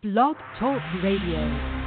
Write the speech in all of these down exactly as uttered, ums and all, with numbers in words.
Blog Talk Radio.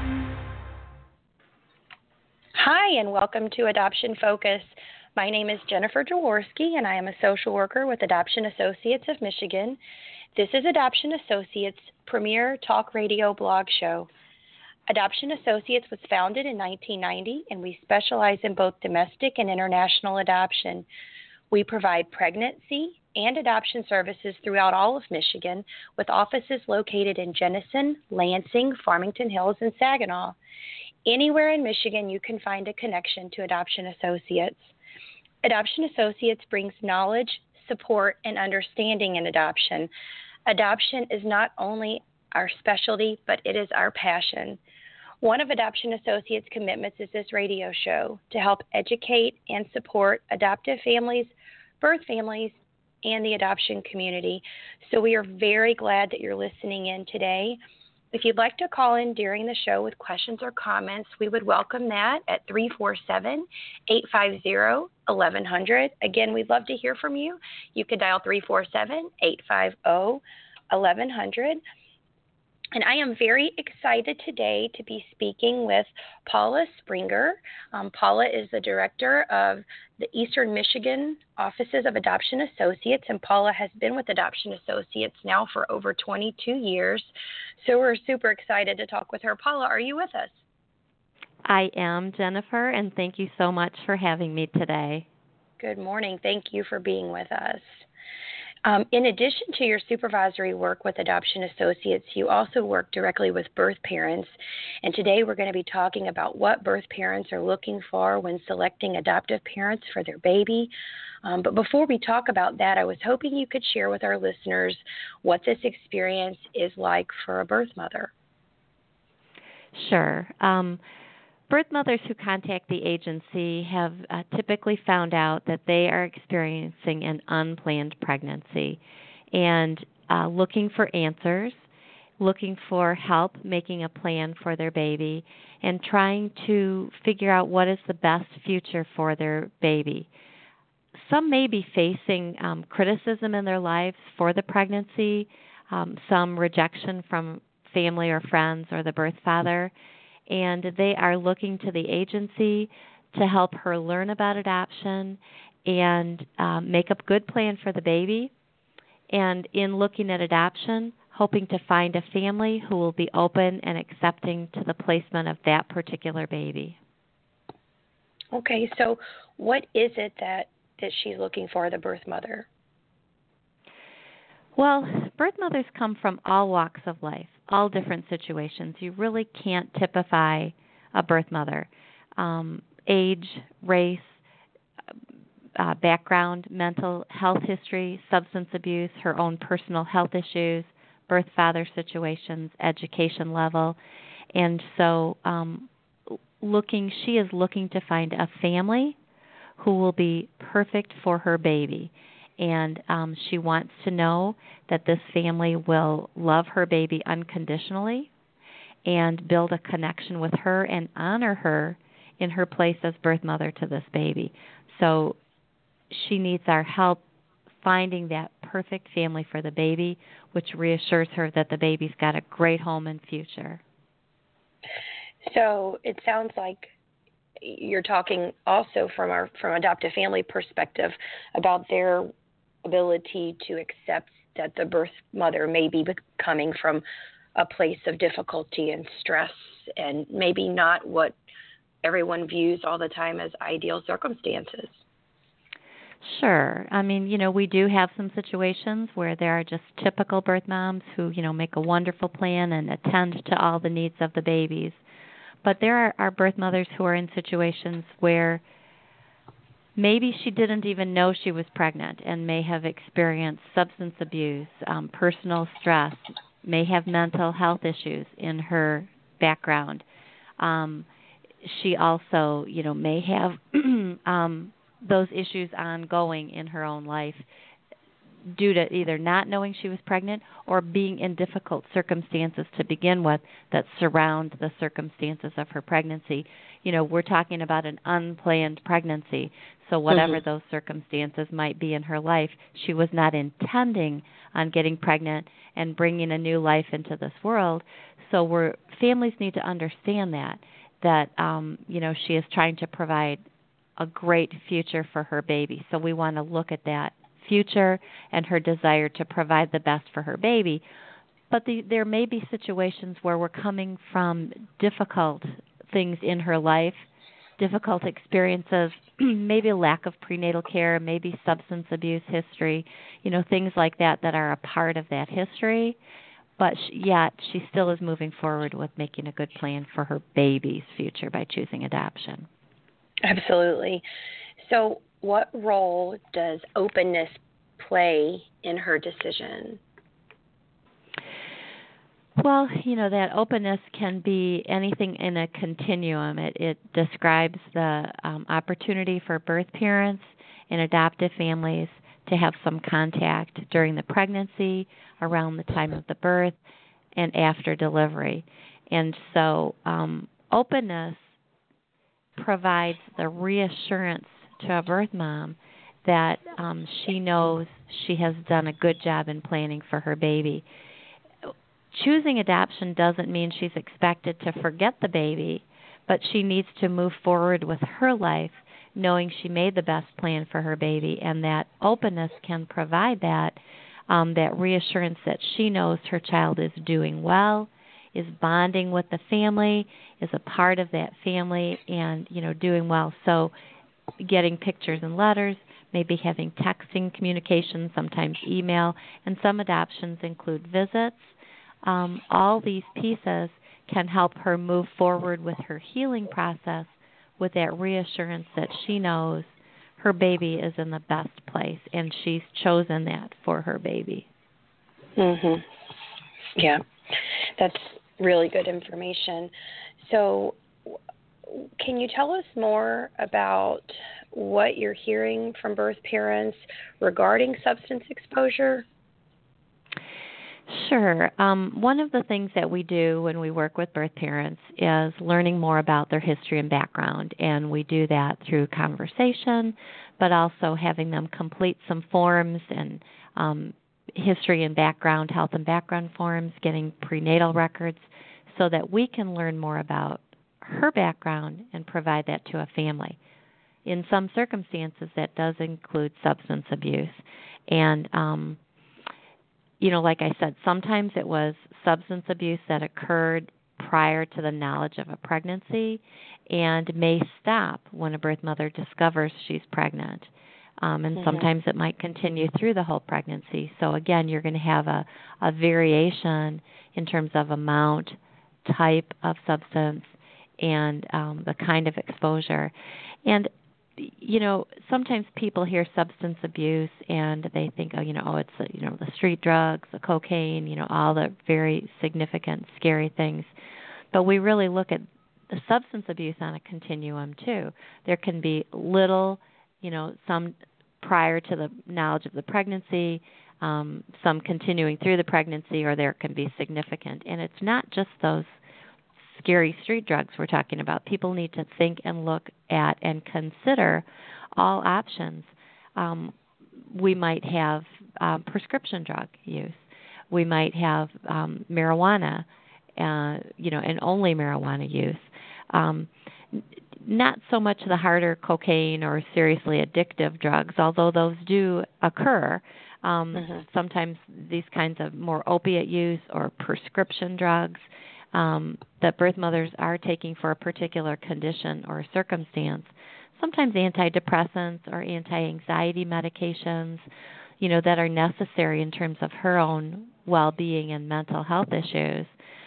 Hi, and welcome to Adoption Focus. My name is Jennifer Jaworski, and I am a social worker with Adoption Associates of Michigan. This is Adoption Associates' premier talk radio blog show. Adoption Associates was founded in nineteen ninety, and we specialize in both domestic and international adoption. We provide pregnancy and adoption services throughout all of Michigan, with offices located in Jenison, Lansing, Farmington Hills, and Saginaw. Anywhere in Michigan, you can find a connection to Adoption Associates. Adoption Associates brings knowledge, support, and understanding in adoption. Adoption is not only our specialty, but it is our passion. One of Adoption Associates' commitments is this radio show to help educate and support adoptive families, birth families, and the adoption community. So we are very glad that you're listening in today. If you'd like to call in during the show with questions or comments, we would welcome that at three four seven, eight five zero, one one zero zero. Again, we'd love to hear from you. You can dial three four seven, eight five zero, one one zero zero. And I am very excited today to be speaking with Paula Springer. Um, Paula is the director of the Eastern Michigan Offices of Adoption Associates, and Paula has been with Adoption Associates now for over twenty-two years. So we're super excited to talk with her. Paula, are you with us? I am, Jennifer, and thank you so much for having me today. Good morning. Thank you for being with us. Um, in addition to your supervisory work with Adoption Associates, you also work directly with birth parents. And today we're going to be talking about what birth parents are looking for when selecting adoptive parents for their baby. Um, but before we talk about that, I was hoping you could share with our listeners what this experience is like for a birth mother. Sure. Um, Birth mothers who contact the agency have uh, typically found out that they are experiencing an unplanned pregnancy and uh, looking for answers, looking for help making a plan for their baby, and trying to figure out what is the best future for their baby. Some may be facing um, criticism in their lives for the pregnancy, um, some rejection from family or friends or the birth father, and they are looking to the agency to help her learn about adoption and um, make a good plan for the baby. And in looking at adoption, hoping to find a family who will be open and accepting to the placement of that particular baby. Okay, so what is it that, that she's looking for, the birth mother? Well, birth mothers come from all walks of life, all different situations. You really can't typify a birth mother. Um, age, race, uh, background, mental health history, substance abuse, her own personal health issues, birth father situations, education level. And so um, looking, she is looking to find a family who will be perfect for her baby. And um, she wants to know that this family will love her baby unconditionally and build a connection with her and honor her in her place as birth mother to this baby. So she needs our help finding that perfect family for the baby, which reassures her that the baby's got a great home and future. So it sounds like you're talking also from our from adoptive family perspective about their ability to accept that the birth mother may be coming from a place of difficulty and stress and maybe not what everyone views all the time as ideal circumstances. Sure. I mean, you know, we do have some situations where there are just typical birth moms who, you know, make a wonderful plan and attend to all the needs of the babies. But there are, are birth mothers who are in situations where maybe she didn't even know she was pregnant and may have experienced substance abuse, um, personal stress, may have mental health issues in her background. Um, she also, you know, may have um, those issues ongoing in her own life. due to either not knowing she was pregnant or being in difficult circumstances to begin with that surround the circumstances of her pregnancy. You know, we're talking about an unplanned pregnancy. So whatever mm-hmm. those circumstances might be in her life, she was not intending on getting pregnant and bringing a new life into this world. So we're, families need to understand that, that, um, you know, she is trying to provide a great future for her baby. So we want to look at that future and her desire to provide the best for her baby. But the, there may be situations where we're coming from difficult things in her life, difficult experiences, maybe lack of prenatal care, maybe substance abuse history, you know, things like that that are a part of that history. But she, yet she still is moving forward with making a good plan for her baby's future by choosing adoption. Absolutely. So what role does openness play in her decision? Well, you know, that openness can be anything in a continuum. It, it describes the um, opportunity for birth parents and adoptive families to have some contact during the pregnancy, around the time of the birth, and after delivery. And so um, openness provides the reassurance to a birth mom that um, she knows she has done a good job in planning for her baby. Choosing adoption doesn't mean she's expected to forget the baby, but she needs to move forward with her life knowing she made the best plan for her baby, and that openness can provide that, um, that reassurance that she knows her child is doing well, is bonding with the family, is a part of that family, and, you know, doing well. So getting pictures and letters, maybe having texting communication, sometimes email, and some adoptions include visits. Um, all these pieces can help her move forward with her healing process with that reassurance that she knows her baby is in the best place and she's chosen that for her baby. Mhm. Yeah, that's really good information. So can you tell us more about what you're hearing from birth parents regarding substance exposure? Sure. Um, one of the things that we do when we work with birth parents is learning more about their history and background, and we do that through conversation, but also having them complete some forms and um, history and background, health and background forms, getting prenatal records, so that we can learn more about her background and provide that to a family. In some circumstances, that does include substance abuse, and um, you know, like I said, sometimes it was substance abuse that occurred prior to the knowledge of a pregnancy and may stop when a birth mother discovers she's pregnant. Um, and mm-hmm. sometimes it might continue through the whole pregnancy. So, again, you're going to have a, a variation in terms of amount, type of substance, and um, the kind of exposure. And you know, sometimes people hear substance abuse and they think, oh, you know, oh, it's, uh, you know, the street drugs, the cocaine, you know, all the very significant, scary things. But we really look at the substance abuse on a continuum, too. There can be little, you know, some prior to the knowledge of the pregnancy, um, some continuing through the pregnancy, or there can be significant. And it's not just those scary street drugs we're talking about. People need to think and look at and consider all options. Um, we might have um, prescription drug use. We might have um, marijuana, uh, you know, and only marijuana use. Um, not so much the harder cocaine or seriously addictive drugs, although those do occur. Um, mm-hmm. Sometimes these kinds of more opiate use or prescription drugs Um, that birth mothers are taking for a particular condition or circumstance. Sometimes antidepressants or anti-anxiety medications, you know, that are necessary in terms of her own well-being and mental health issues.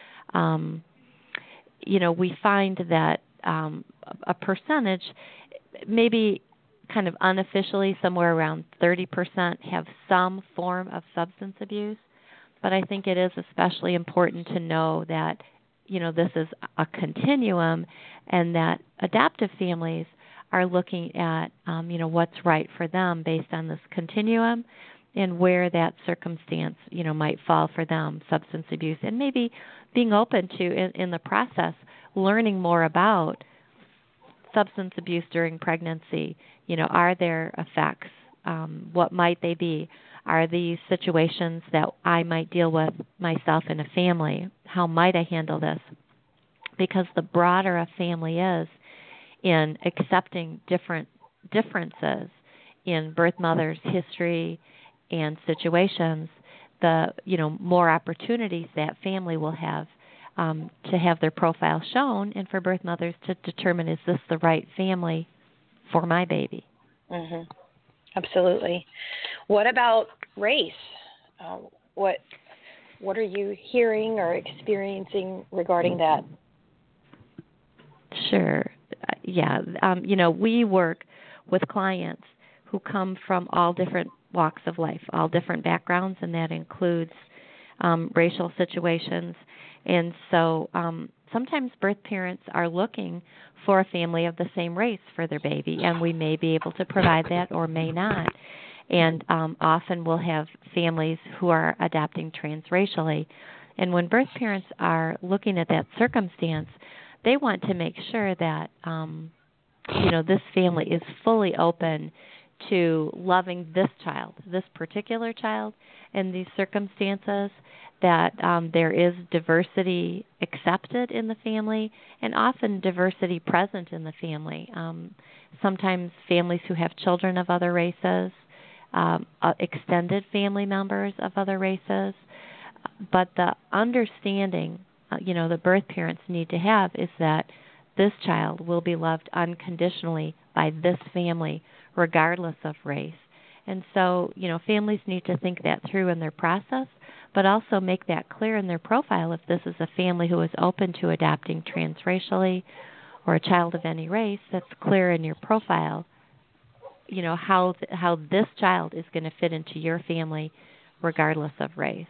Um, you know, we find that um, a percentage, maybe kind of unofficially, somewhere around thirty percent have some form of substance abuse. But I think it is especially important to know that, you know, this is a continuum and that adoptive families are looking at, um, you know, what's right for them based on this continuum and where that circumstance, you know, might fall for them, substance abuse, and maybe being open to, in, in the process, learning more about substance abuse during pregnancy. You know, are there effects? Um, what might they be? Are these situations that I might deal with myself in a family? How might I handle this? Because the broader a family is in accepting different differences in birth mother's history and situations, the you know more opportunities that family will have um, to have their profile shown, and for birth mothers to determine, is this the right family for my baby? Mm-hmm. Absolutely. What about race? Uh, what what are you hearing or experiencing regarding that? Sure. Uh, Yeah. Um, you know, we work with clients who come from all different walks of life, all different backgrounds, and that includes um, racial situations. And so um, sometimes birth parents are looking for a family of the same race for their baby, and we may be able to provide that or may not. And um, often we'll have families who are adopting transracially. And when birth parents are looking at that circumstance, they want to make sure that um, you know this family is fully open to loving this child, this particular child, in these circumstances, that um, there is diversity accepted in the family and often diversity present in the family. Um, sometimes families who have children of other races, um, uh, extended family members of other races, but the understanding, uh, you know, the birth parents need to have is that this child will be loved unconditionally by this family, regardless of race. And so, you know, families need to think that through in their process, but also make that clear in their profile if this is a family who is open to adopting transracially or a child of any race. That's clear in your profile, you know, how th- how this child is going to fit into your family, regardless of race.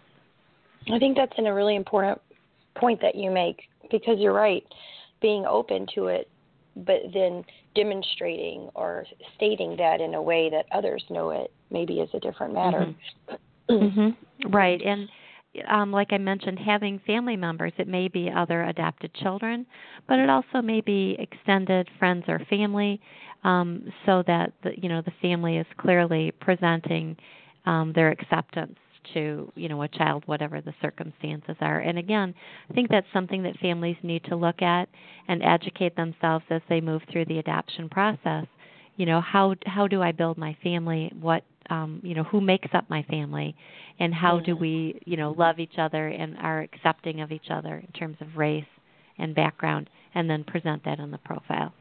I think that's in a really important point that you make, because you're right, being open to it, but then demonstrating or stating that in a way that others know it maybe is a different matter. Mm-hmm. Mm-hmm. Right. And um, like I mentioned, having family members, it may be other adopted children, but it also may be extended friends or family, um, so that the, you know the family is clearly presenting um, their acceptance to you know a child, whatever the circumstances are. And again, I think that's something that families need to look at and educate themselves as they move through the adoption process. You know, how how do I build my family? What um, you know, who makes up my family, and how do we you know love each other and are accepting of each other in terms of race and background, and then present that in the profile.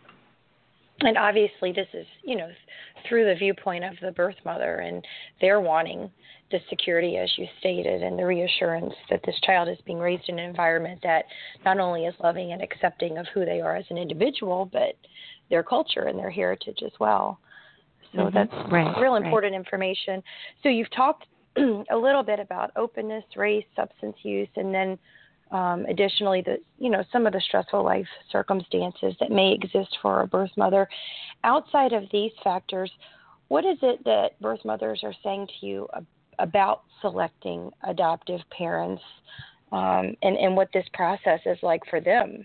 And obviously this is, you know, through the viewpoint of the birth mother, and they're wanting the security, as you stated, and the reassurance that this child is being raised in an environment that not only is loving and accepting of who they are as an individual, but their culture and their heritage as well. So Mm-hmm. that's right, real important right. information. So you've talked a little bit about openness, race, substance use, and then Um, additionally, the you know some of the stressful life circumstances that may exist for a birth mother. Outside of these factors, what is it that birth mothers are saying to you ab- about selecting adoptive parents, um, and and what this process is like for them?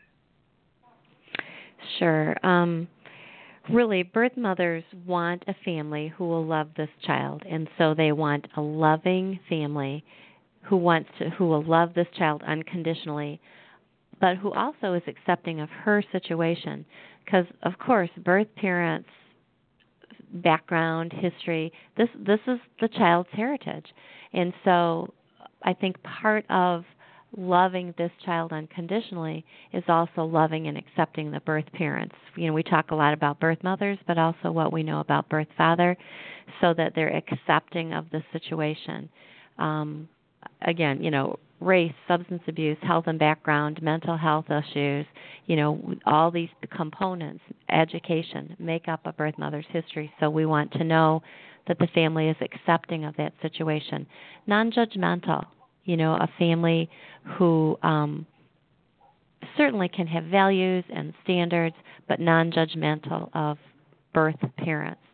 Sure. Um, really, birth mothers want a family who will love this child, and so they want a loving family who wants to, who will love this child unconditionally, but who also is accepting of her situation. Because, of course, birth parents' background, history, this this is the child's heritage. And so I think part of loving this child unconditionally is also loving and accepting the birth parents. You know, we talk a lot about birth mothers, but also what we know about birth father, so that they're accepting of the situation. Um, again, you know, race, substance abuse, health and background, mental health issues, you know, all these components, education, make up a birth mother's history. So we want to know that the family is accepting of that situation. Non-judgmental, you know, a family who um, certainly can have values and standards, but non-judgmental of birth parents.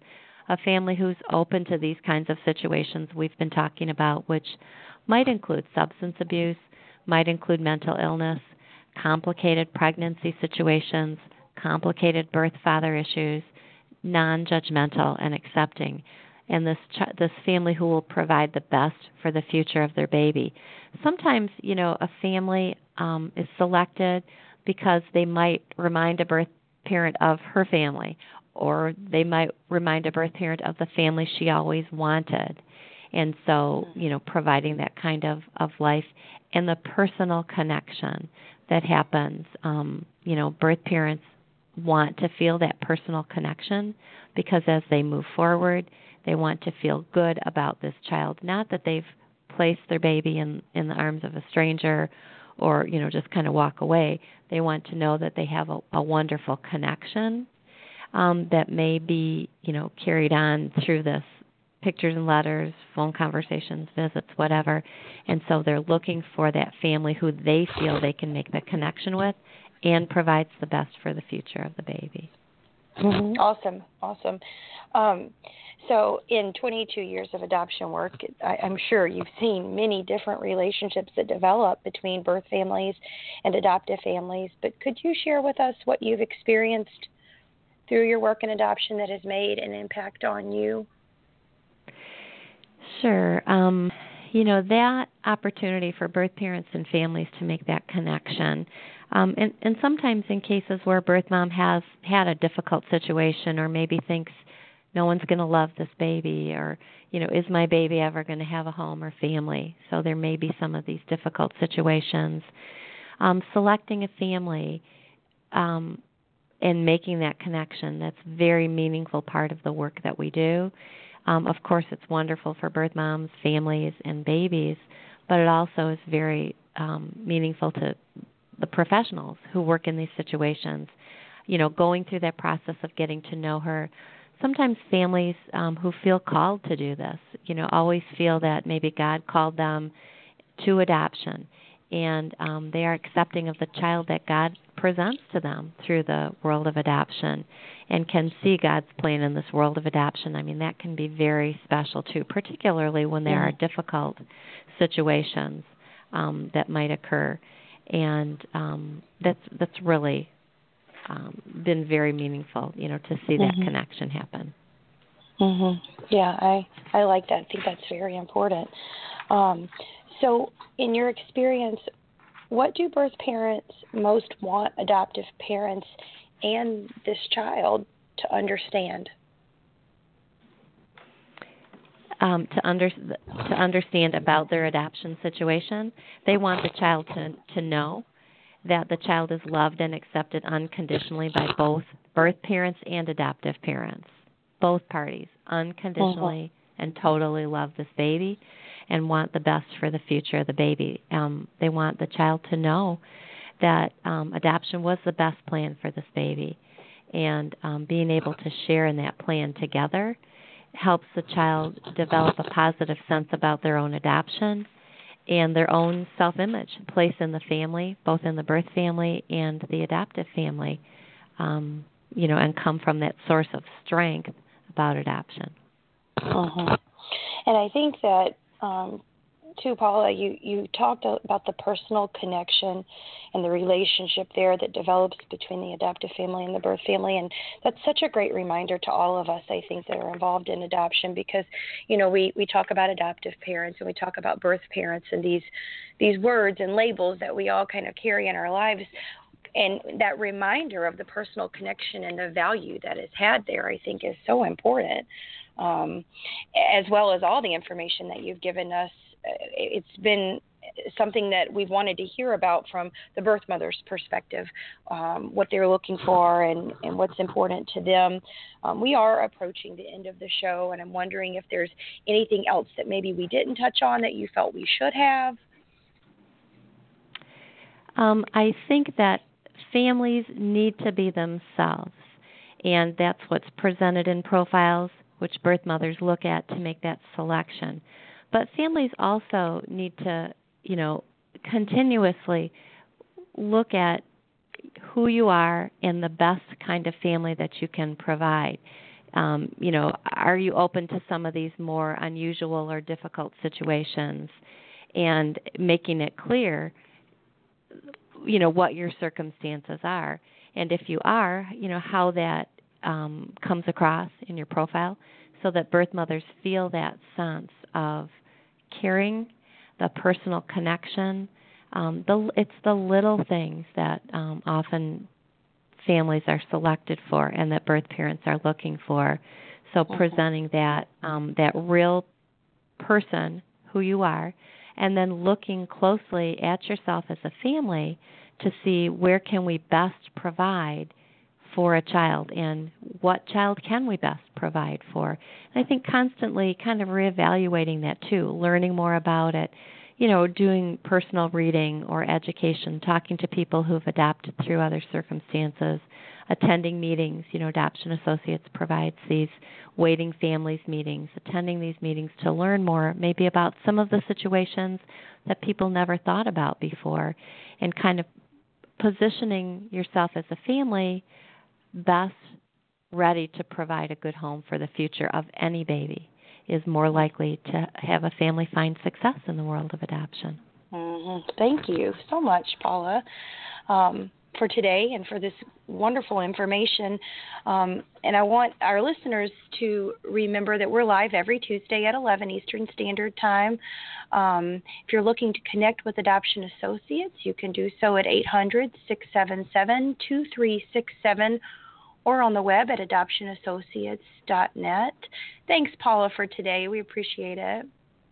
a family who's open to these kinds of situations we've been talking about, which might include substance abuse, might include mental illness, complicated pregnancy situations, complicated birth father issues, non-judgmental and accepting, and this ch- this family who will provide the best for the future of their baby. Sometimes, you know, a family um, is selected because they might remind a birth parent of her family, or they might remind a birth parent of the family she always wanted. And so, you know, providing that kind of, of life and the personal connection that happens. Um, you know, birth parents want to feel that personal connection because as they move forward, they want to feel good about this child. Not that they've placed their baby in, in the arms of a stranger or, you know, just kind of walk away. They want to know that they have a, a wonderful connection um, that may be, you know, carried on through this pictures and letters, phone conversations, visits, whatever. And so they're looking for that family who they feel they can make the connection with and provides the best for the future of the baby. Mm-hmm. Awesome, awesome. Um, so in twenty-two years of adoption work, I, I'm sure you've seen many different relationships that develop between birth families and adoptive families, but could you share with us what you've experienced through your work in adoption that has made an impact on you? Sure. Um, you know, that opportunity for birth parents and families to make that connection, um, and, and sometimes in cases where birth mom has had a difficult situation or maybe thinks no one's going to love this baby or, you know, is my baby ever going to have a home or family? So there may be some of these difficult situations. Um, selecting a family um, and making that connection, that's a very meaningful part of the work that we do. Um, of course, it's wonderful for birth moms, families, and babies, but it also is very um, meaningful to the professionals who work in these situations. You know, going through that process of getting to know her. Sometimes families um, who feel called to do this, you know, always feel that maybe God called them to adoption, and um, they are accepting of the child that God presents to them through the world of adoption and can see God's plan in this world of adoption. I mean, that can be very special, too, particularly when there Yeah. are difficult situations um, that might occur. And um, that's that's really um, been very meaningful, you know, to see that Mm-hmm. connection happen. Mm-hmm. Yeah, I, I like that. I think that's very important. Um, so in your experience, what do birth parents most want adoptive parents and this child to understand? Um, to under to understand about their adoption situation, they want the child to to know that the child is loved and accepted unconditionally by both birth parents and adoptive parents. Both parties unconditionally mm-hmm. and totally love this baby and want the best for the future of the baby. Um, they want the child to know that um, adoption was the best plan for this baby, and um, being able to share in that plan together helps the child develop a positive sense about their own adoption and their own self-image, place in the family, both in the birth family and the adoptive family, um, you know, and come from that source of strength about adoption. Uh-huh. And I think that, um, too, Paula, you, you talked about the personal connection and the relationship there that develops between the adoptive family and the birth family. And that's such a great reminder to all of us, I think, that are involved in adoption because, you know, we, we talk about adoptive parents and we talk about birth parents and these these words and labels that we all kind of carry in our lives. And that reminder of the personal connection and the value that is had there, I think, is so important, um, as well as all the information that you've given us. It's been something that we've wanted to hear about from the birth mother's perspective, um, what they're looking for and, and what's important to them. Um, we are approaching the end of the show, and I'm wondering if there's anything else that maybe we didn't touch on that you felt we should have. Um, I think that families need to be themselves, and that's what's presented in profiles, which birth mothers look at to make that selection. But families also need to, you know, continuously look at who you are and the best kind of family that you can provide. Um, you know, are you open to some of these more unusual or difficult situations, and making it clear, you know, what your circumstances are. And if you are, you know, how that um, comes across in your profile, so that birth mothers feel that sense of caring, the personal connection. Um, the, it's the little things that um, often families are selected for and that birth parents are looking for. So mm-hmm. presenting that um, that real person, who you are, and then looking closely at yourself as a family to see where can we best provide for a child and what child can we best provide for. And I think constantly kind of reevaluating that too, learning more about it, you know, doing personal reading or education, talking to people who've adopted through other circumstances, attending meetings. You know, Adoption Associates provides these waiting families meetings, attending these meetings to learn more maybe about some of the situations that people never thought about before, and kind of positioning yourself as a family best ready to provide a good home for the future of any baby is more likely to have a family find success in the world of adoption. Mm-hmm. Thank you so much, Paula, um, for today and for this wonderful information. Um, and I want our listeners to remember that we're live every Tuesday at eleven Eastern Standard Time. Um, if you're looking to connect with Adoption Associates, you can do so at eight hundred, six seven seven, two three six seven or on the web at adoption associates dot net. Thanks, Paula, for today. We appreciate it.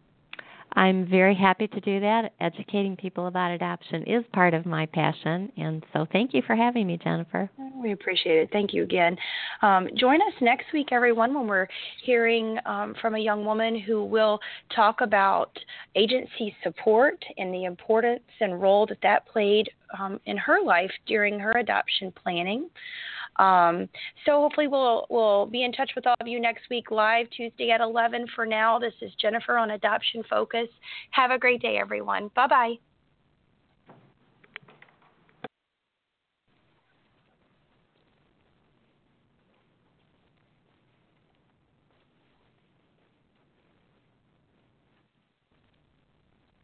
I'm very happy to do that. Educating people about adoption is part of my passion, and so thank you for having me, Jennifer. We appreciate it. Thank you again. Um, join us next week, everyone, when we're hearing um, from a young woman who will talk about agency support and the importance and role that that played um, in her life during her adoption planning. Um, so hopefully we'll we'll be in touch with all of you next week live Tuesday at eleven. For now, this is Jennifer on Adoption Focus. Have a great day, everyone. Bye-bye.